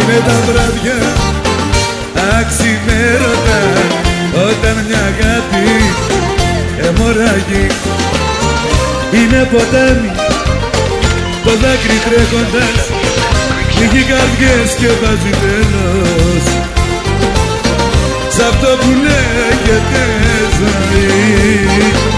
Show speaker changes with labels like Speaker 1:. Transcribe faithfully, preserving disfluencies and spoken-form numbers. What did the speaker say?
Speaker 1: είναι τα βράδια αξιμέρωτα, όταν μια αγάπη αιμορραγεί. Είναι ποτάμι, το δάκρυ τρέχοντας πνίγει καρδιές και βάζει τέλος σ' αυτό που λέγεται ζωή.